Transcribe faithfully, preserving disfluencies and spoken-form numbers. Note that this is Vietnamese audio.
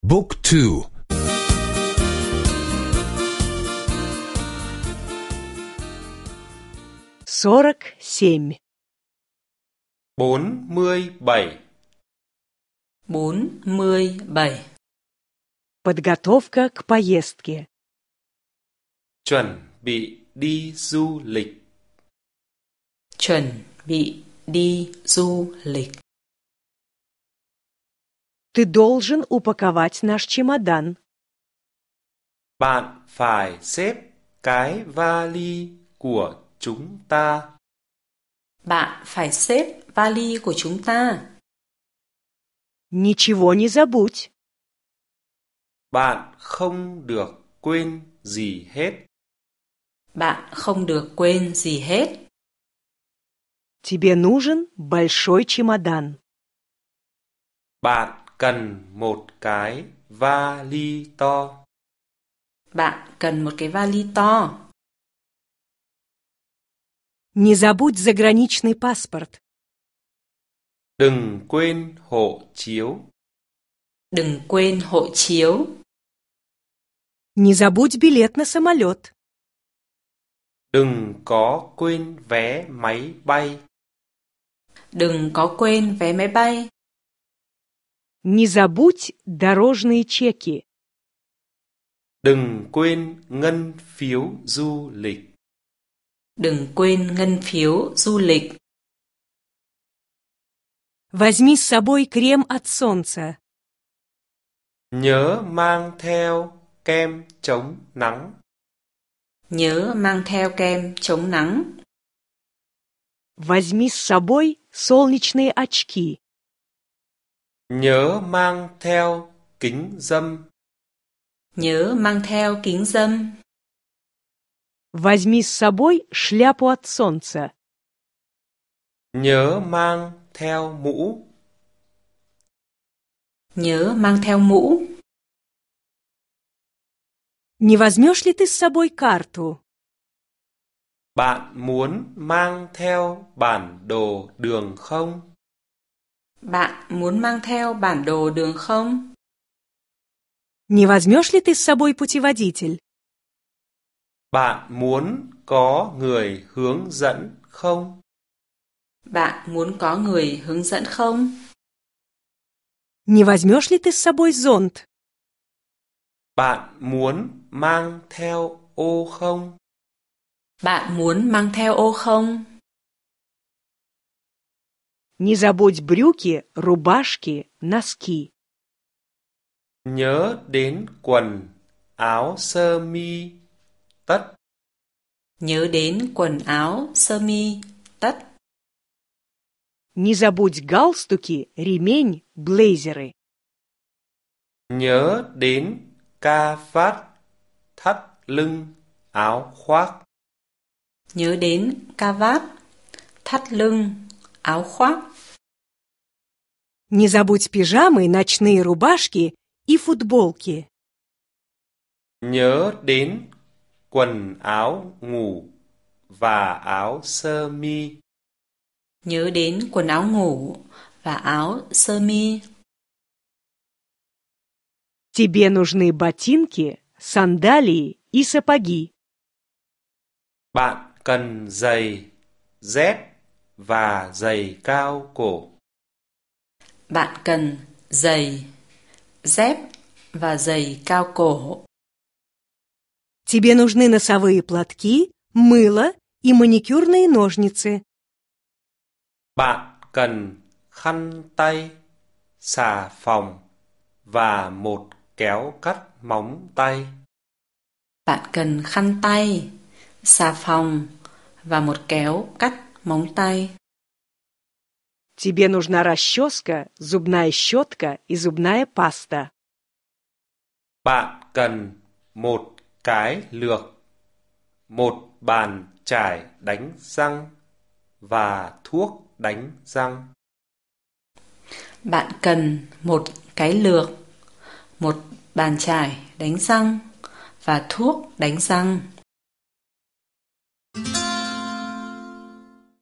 Book two. сорок семь. bốn mươi bảy. bốn mươi bảy. Подготовка к поездке. Chuẩn bị đi du lịch. Chuẩn bị đi du lịch. Ты должен упаковать наш чемодан. Bạn phải xếp cái vali của chúng ta. Bạn phải xếp vali của chúng ta. Ничего не забудь. Bạn không được quên gì hết. Bạn không được quên gì hết. Тебе нужен большой чемодан. Bạn cần một cái vali to. Bạn cần một cái vali to. Не забудь заграничный паспорт. Đừng quên hộ chiếu. Đừng quên hộ chiếu. Не забудь билет на самолет. Đừng có quên vé máy bay. Đừng có quên vé máy bay. Не забудь дорожные чеки. Đừng quên ngân phiếu du lịch. Đừng quên ngân phiếu du lịch. Возьми с собой крем от солнца. Nhớ mang theo kem chống nắng. Nhớ mang theo kem chống nắng. Возьми с собой солнечные очки. Nhớ mang theo kính râm. Nhớ mang theo kính râm. Возьми с собой шляпу от солнца. Nhớ mang theo mũ. Nhớ mang theo mũ. Не возьмешь ли ты с собой карту? Bạn muốn mang theo bản đồ đường không? Bạn muốn mang theo bản đồ đường không? Не возьмешь ли ты с собой путеводитель? Bạn muốn có người hướng dẫn không? Bạn muốn có người hướng dẫn không? Не возьмешь ли ты с собой зонт? Bạn muốn mang theo ô không? Bạn muốn mang theo ô không? Не забудь брюки, рубашки, носки. Nhớ đến quần, áo sơ mi, tất. Nhớ đến quần áo, sơ mi, tất. Не забудь галстуки, ремень, блейзеры. Nhớ đến ca vát, thắt lưng, áo khoác. Nhớ đến cà vạt, thắt lưng, áo khoác. Не забудь пижамы, ночные рубашки и футболки. Nhớ đến quần áo ngủ và áo sơ mi. Nhớ đến quần áo ngủ và áo sơ mi. Тебе нужны ботинки, сандалии и сапоги. Bạn cần giày, dép và giày cao cổ. Bạn cần giày, dép và giày cao cổ. Тебе нужны носовые платки, мыло и маникюрные ножницы. Bạn cần khăn tay, xà phòng và một kéo cắt móng tay. Bạn cần khăn tay, xà phòng và một kéo cắt móng tay. Тебе нужна расческа, зубная щетка и зубная паста. Bạn cần một cái lược, một bàn chải đánh răng và thuốc đánh răng. Bạn cần một cái lược, một bàn chải đánh răng và thuốc đánh răng.